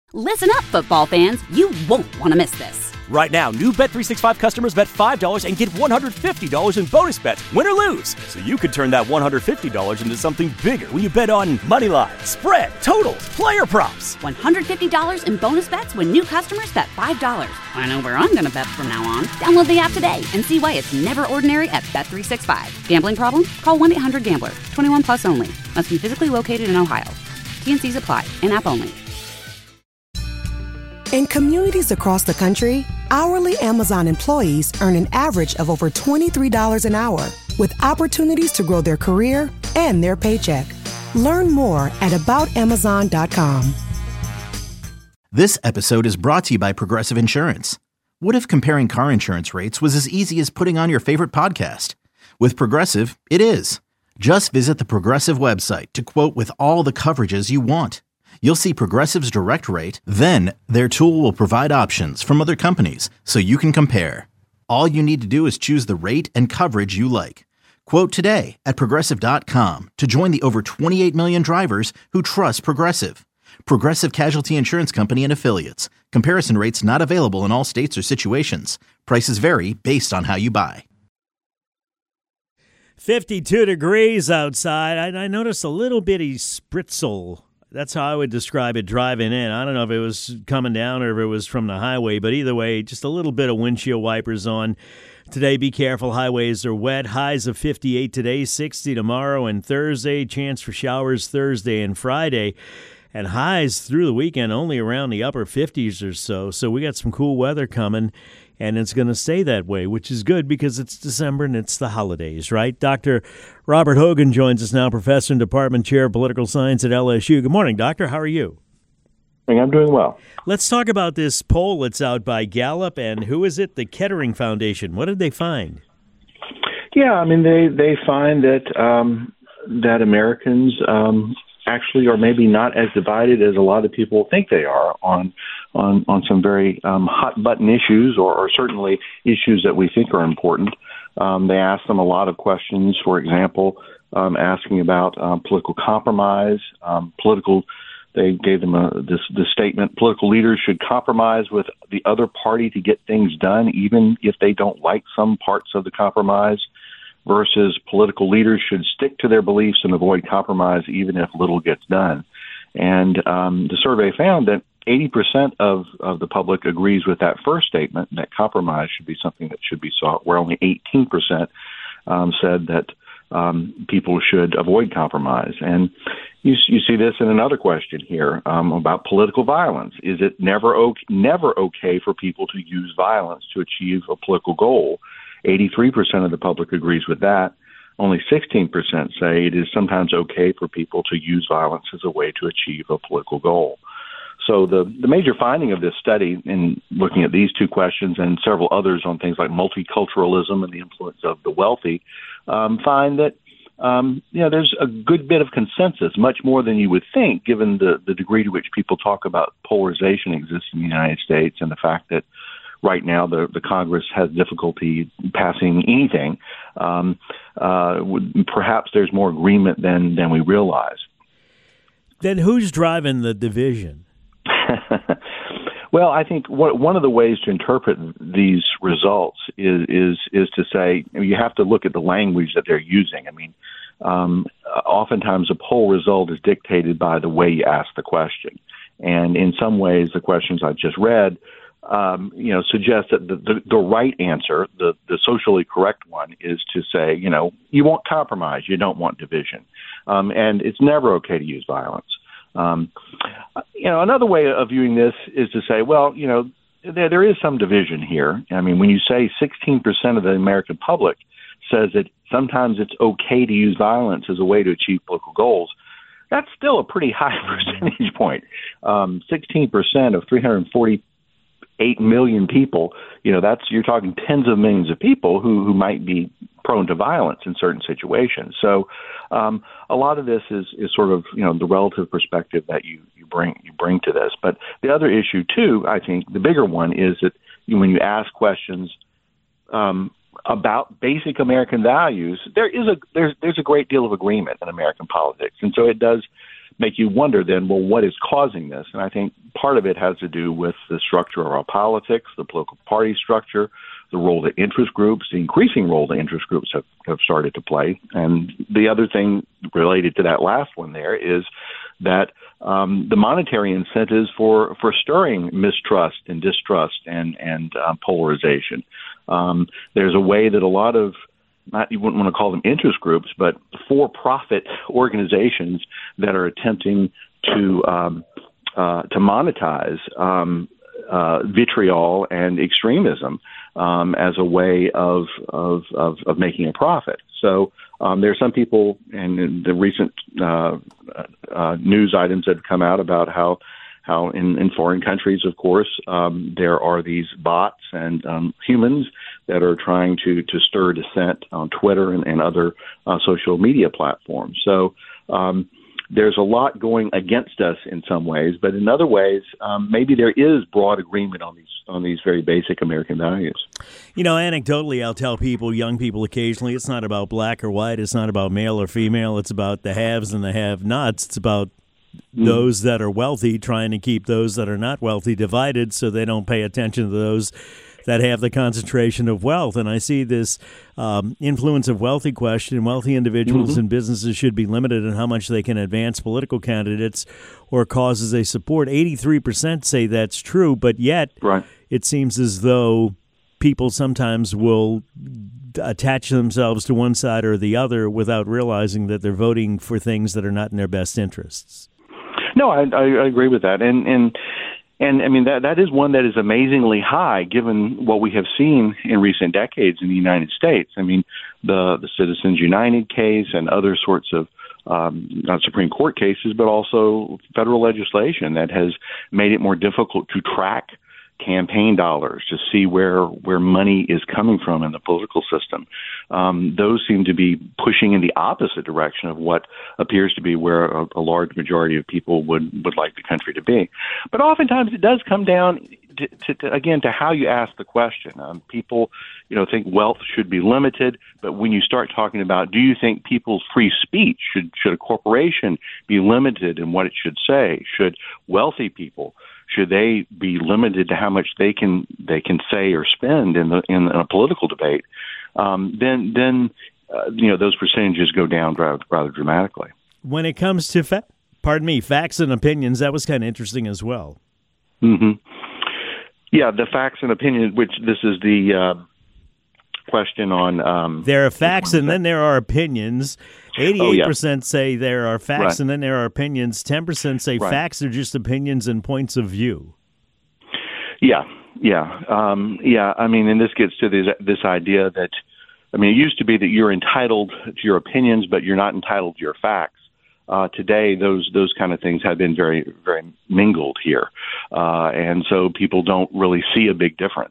Listen up, football fans. You won't want to miss this. Right now, new Bet365 customers bet $5 and get $150 in bonus bets, win or lose. So you could turn that $150 into something bigger when you bet on money line, spread, totals, player props. $150 in bonus bets when new customers bet $5. I know where I'm going to bet from now on. Download the app today and see why it's never ordinary at Bet365. Gambling problem? Call 1-800-GAMBLER. 21 plus only. Must be physically located in Ohio. T&Cs apply. In-app only. In communities across the country, hourly Amazon employees earn an average of over $23 an hour, with opportunities to grow their career and their paycheck. Learn more at aboutamazon.com. This episode is brought to you by Progressive Insurance. What if comparing car insurance rates was as easy as putting on your favorite podcast? With Progressive, it is. Just visit the Progressive website to quote with all the coverages you want. You'll see Progressive's direct rate, then their tool will provide options from other companies so you can compare. All you need to do is choose the rate and coverage you like. Quote today at Progressive.com to join the over 28 million drivers who trust Progressive. Progressive Casualty Insurance Company and Affiliates. Comparison rates not available in all states or situations. Prices vary based on how you buy. 52 degrees outside. I noticed a little bitty spritzel. That's how I would describe it driving in. I don't know if it was coming down or if it was from the highway, but either way, just a little bit of windshield wipers on. Today, be careful. Highways are wet. Highs of 58 today, 60 tomorrow and Thursday. Chance for showers Thursday and Friday. And highs through the weekend only around the upper 50s or so. So we got some cool weather coming. And it's going to stay that way, which is good because it's December and it's the holidays, right? Dr. Robert Hogan joins us now, professor and department chair of political science at LSU. Good morning, doctor. How are you? I'm doing well. Let's talk about this poll that's out by Gallup. And who is it? The Kettering Foundation. What did they find? Yeah, I mean, they find that that Americans actually are maybe not as divided as a lot of people think they are on some very hot button issues or certainly issues that we think are important. They asked them a lot of questions, for example, asking about political compromise, they gave them this statement: political leaders should compromise with the other party to get things done, even if they don't like some parts of the compromise, versus political leaders should stick to their beliefs and avoid compromise even if little gets done. And the survey found that 80% of the public agrees with that first statement, that compromise should be something that should be sought, where only 18% said that people should avoid compromise. And you see this in another question here about political violence. Is it never okay for people to use violence to achieve a political goal? 83% of the public agrees with that. Only 16% say it is sometimes okay for people to use violence as a way to achieve a political goal. So the major finding of this study, in looking at these two questions and several others on things like multiculturalism and the influence of the wealthy, find that there's a good bit of consensus, much more than you would think, given the degree to which people talk about polarization exists in the United States and the fact that right now the Congress has difficulty passing anything. Perhaps there's more agreement than we realize. Then who's driving the division? Well, I think one of the ways to interpret these results is to say you have to look at the language that they're using. I mean, oftentimes a poll result is dictated by the way you ask the question, and in some ways, the questions I just read, suggest that the right answer, the socially correct one, is to say, you want compromise, you don't want division, and it's never okay to use violence. Another way of viewing this is to say, well, there is some division here. I mean, when you say 16% of the American public says that sometimes it's okay to use violence as a way to achieve political goals, that's still a pretty high percentage point. 16% of 348 million people, you're talking tens of millions of people who might be prone to violence in certain situations. So a lot of this is sort of, the relative perspective that you bring to this. But the other issue too, I think the bigger one, is that when you ask questions about basic American values, there's a great deal of agreement in American politics. And so it does make you wonder then, well, what is causing this? And I think part of it has to do with the structure of our politics, the political party structure, the role that interest groups, the increasing role that interest groups have started to play. And the other thing related to that last one there is that the monetary incentives for stirring mistrust and distrust and polarization. There's a way that a lot of, you wouldn't want to call them interest groups, but for-profit organizations that are attempting to monetize vitriol and extremism as a way of making a profit. So there are some people, and in the recent news items that have come out about how in foreign countries, of course, there are these bots and humans that are trying to stir dissent on Twitter and other social media platforms. So there's a lot going against us in some ways, but in other ways, maybe there is broad agreement on these very basic American values. You know, anecdotally, I'll tell people, young people occasionally, it's not about black or white, it's not about male or female, it's about the haves and the have-nots. It's about those that are wealthy trying to keep those that are not wealthy divided so they don't pay attention to those that have the concentration of wealth. And I see this influence of wealthy question. Wealthy individuals and businesses should be limited in how much they can advance political candidates or causes they support. 83% say that's true, but yet it seems as though people sometimes will attach themselves to one side or the other without realizing that they're voting for things that are not in their best interests. No, I agree with that. And I mean, that is one that is amazingly high given what we have seen in recent decades in the United States. I mean, the Citizens United case and other sorts of not Supreme Court cases, but also federal legislation that has made it more difficult to track campaign dollars, to see where money is coming from in the political system. Those seem to be pushing in the opposite direction of what appears to be where a large majority of people would like the country to be. But oftentimes it does come down to how you ask the question. People, think wealth should be limited, but when you start talking about, do you think people's free speech should a corporation be limited in what it should say? Should wealthy people, should they be limited to how much they can say or spend in a political debate? Then those percentages go down rather dramatically. When it comes to facts and opinions, that was kind of interesting as well. Mm-hmm. Yeah, the facts and opinions, which this is the question on. There are facts and then there are opinions. 88% say there are facts and then there are opinions. 10% say facts are just opinions and points of view. Yeah. I mean, and this gets to this idea that, it used to be that you're entitled to your opinions, but you're not entitled to your facts. Today, those kind of things have been very, very mingled here, and so people don't really see a big difference.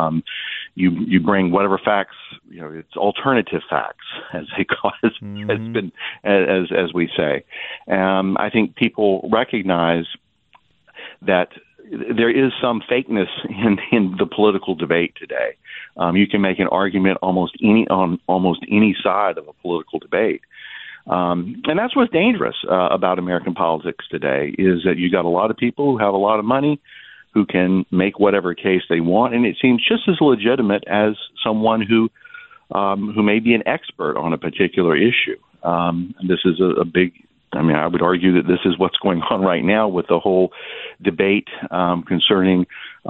You bring whatever facts, it's alternative facts, as they call it, has been as we say. I think people recognize that there is some fakeness in the political debate today. You can make an argument on almost any side of a political debate. And that's what's dangerous about American politics today, is that you got a lot of people who have a lot of money who can make whatever case they want, and it seems just as legitimate as someone who may be an expert on a particular issue. This is a big. I would argue that this is what's going on right now with the whole debate concerning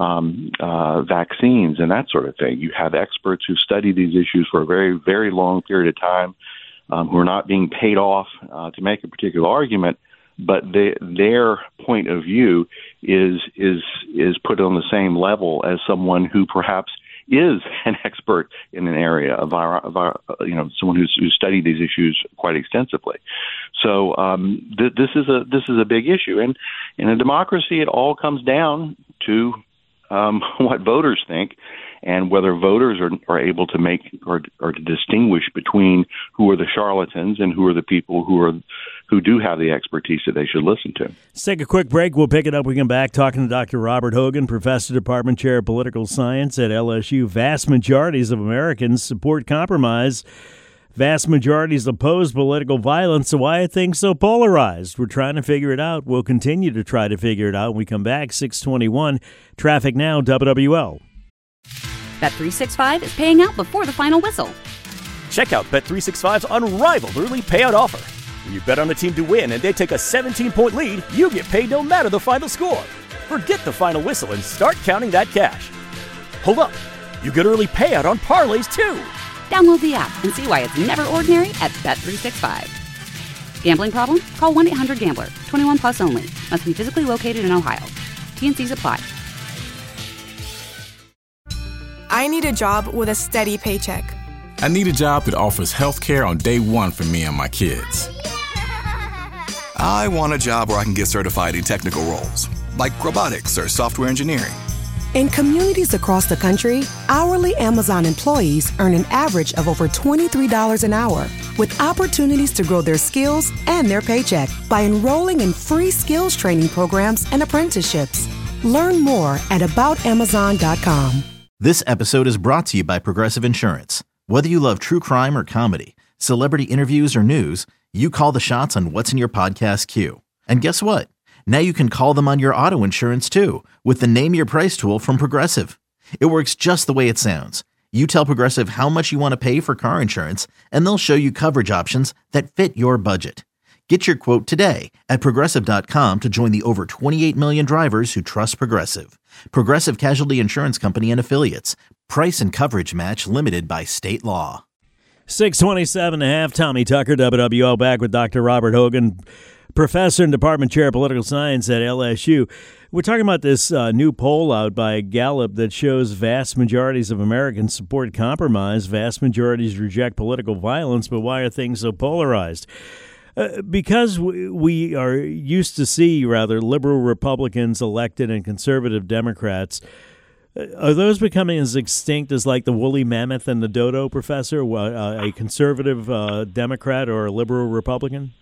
vaccines and that sort of thing. You have experts who study these issues for a very, very long period of time, who are not being paid off to make a particular argument, but their point of view is put on the same level as someone who perhaps is an expert in an area of someone who's studied these issues quite extensively. So this is a big issue, and in a democracy, it all comes down to what voters think, and whether voters are able to make or to distinguish between who are the charlatans and who are the people who do have the expertise that they should listen to. Let's take a quick break. We'll pick it up. We come back talking to Dr. Robert Hogan, Professor, Department Chair of Political Science at LSU. Vast majorities of Americans support compromise. Vast majorities oppose political violence, so why are things so polarized? We're trying to figure it out. We'll continue to try to figure it out when we come back. 621, Traffic Now, WWL. Bet365 is paying out before the final whistle. Check out Bet365's unrivaled early payout offer. When you bet on a team to win and they take a 17-point lead, you get paid no matter the final score. Forget the final whistle and start counting that cash. Hold up. You get early payout on parlays, too. Download the app and see why it's never ordinary at Bet365. Gambling problem? Call 1-800-GAMBLER. 21 plus only. Must be physically located in Ohio. T&Cs apply. I need a job with a steady paycheck. I need a job that offers health care on day one for me and my kids. I want a job where I can get certified in technical roles, like robotics or software engineering. In communities across the country, hourly Amazon employees earn an average of over $23 an hour, with opportunities to grow their skills and their paycheck by enrolling in free skills training programs and apprenticeships. Learn more at aboutamazon.com. This episode is brought to you by Progressive Insurance. Whether you love true crime or comedy, celebrity interviews or news, you call the shots on what's in your podcast queue. And guess what? Now you can call them on your auto insurance too with the Name Your Price tool from Progressive. It works just the way it sounds. You tell Progressive how much you want to pay for car insurance, and they'll show you coverage options that fit your budget. Get your quote today at Progressive.com to join the over 28 million drivers who trust Progressive. Progressive Casualty Insurance Company and Affiliates. Price and coverage match limited by state law. 627.5, Tommy Tucker, WWL, back with Dr. Robert Hogan, professor and department chair of political science at LSU. We're talking about this new poll out by Gallup that shows vast majorities of Americans support compromise, vast majorities reject political violence, but why are things so polarized? Because we are used to see, rather, liberal Republicans elected and conservative Democrats. Are those becoming as extinct as like the woolly mammoth and the dodo, Professor? A conservative Democrat or a liberal Republican?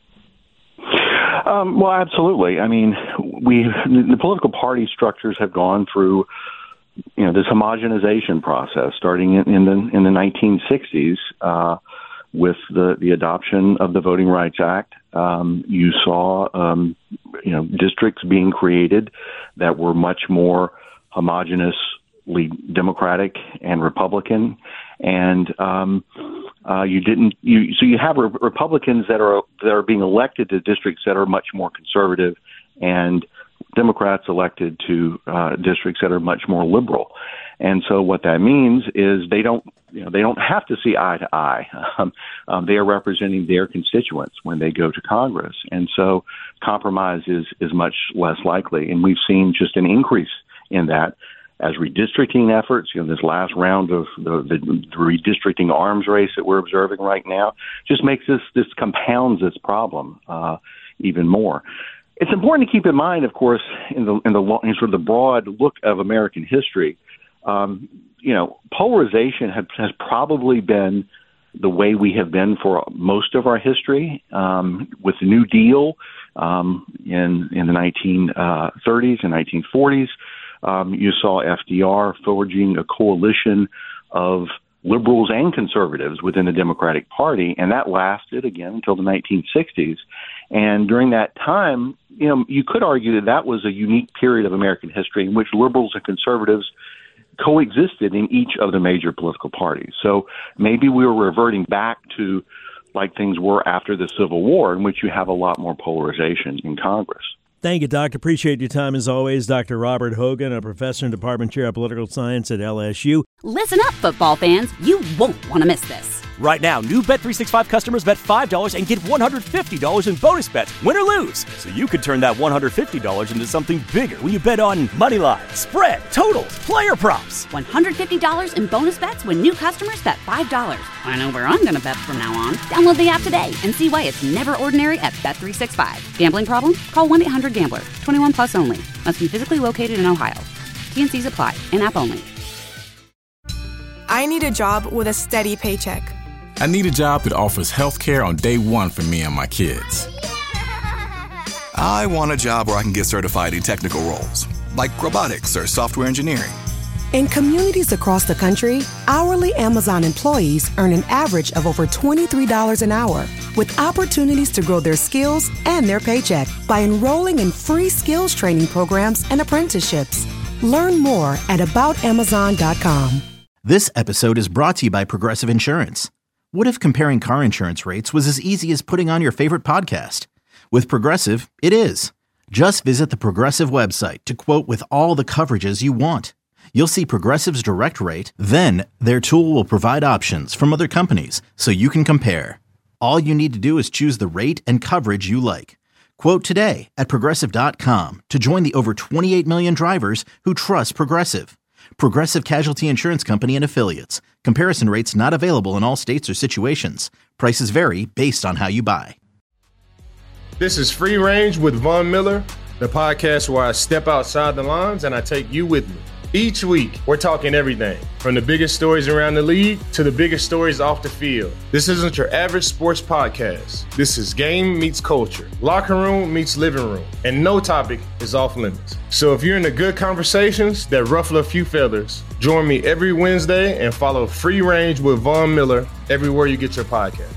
Well, absolutely. I mean, the political party structures have gone through, this homogenization process starting in the 1960s with the adoption of the Voting Rights Act. You saw, districts being created that were much more homogeneously Democratic and Republican, and so you have Republicans that are being elected to districts that are much more conservative, and Democrats elected to districts that are much more liberal. And so what that means is they don't have to see eye to eye. They are representing their constituents when they go to Congress, and so compromise is much less likely. And we've seen just an increase in that as redistricting efforts. This last round of the redistricting arms race that we're observing right now just makes this compounds this problem even more. It's important to keep in mind, of course, in sort of the broad look of American history. Polarization has probably been the way we have been for most of our history. With the New Deal in the 1930s and 1940s, you saw FDR forging a coalition of liberals and conservatives within the Democratic Party, and that lasted again until the 1960s. And during that time, you could argue that was a unique period of American history in which liberals and conservatives coexisted in each of the major political parties. So maybe we were reverting back to like things were after the Civil War, in which you have a lot more polarization in Congress. Thank you, Doctor. Appreciate your time as always. Dr. Robert Hogan, a professor and department chair of political science at LSU. Listen up, football fans. You won't want to miss this. Right now, new Bet365 customers bet $5 and get $150 in bonus bets, win or lose. So you could turn that $150 into something bigger when you bet on moneyline, spread, totals, player props. $150 in bonus bets when new customers bet $5. I know where I'm going to bet from now on. Download the app today and see why it's never ordinary at Bet365. Gambling problem? Call 1-800-GAMBLER. 21 plus only. Must be physically located in Ohio. T&Cs apply. In-app only. I need a job with a steady paycheck. I need a job that offers health care on day one for me and my kids. I want a job where I can get certified in technical roles, like robotics or software engineering. In communities across the country, hourly Amazon employees earn an average of over $23 an hour, with opportunities to grow their skills and their paycheck by enrolling in free skills training programs and apprenticeships. Learn more at aboutamazon.com. This episode is brought to you by Progressive Insurance. What if comparing car insurance rates was as easy as putting on your favorite podcast? With Progressive, it is. Just visit the Progressive website to quote with all the coverages you want. You'll see Progressive's direct rate, then their tool will provide options from other companies so you can compare. All you need to do is choose the rate and coverage you like. Quote today at Progressive.com to join the over 28 million drivers who trust Progressive. Progressive Casualty Insurance Company and Affiliates. Comparison rates not available in all states or situations. Prices vary based on how you buy. This is Free Range with Von Miller, the podcast where I step outside the lines and I take you with me. Each week, we're talking everything from the biggest stories around the league to the biggest stories off the field. This isn't your average sports podcast. This is game meets culture, locker room meets living room, and no topic is off limits. So if you're into good conversations that ruffle a few feathers, join me every Wednesday and follow Free Range with Von Miller everywhere you get your podcast.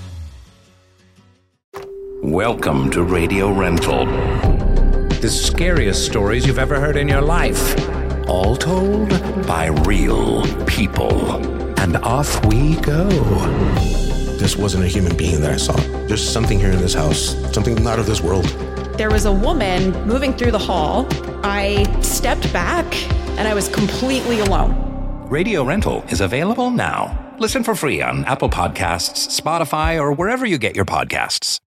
Welcome to Radio Rental. The scariest stories you've ever heard in your life. All told by real people. And off we go. This wasn't a human being that I saw. There's something here in this house, something not of this world. There was a woman moving through the hall. I stepped back and I was completely alone. Radio Rental is available now. Listen for free on Apple Podcasts, Spotify, or wherever you get your podcasts.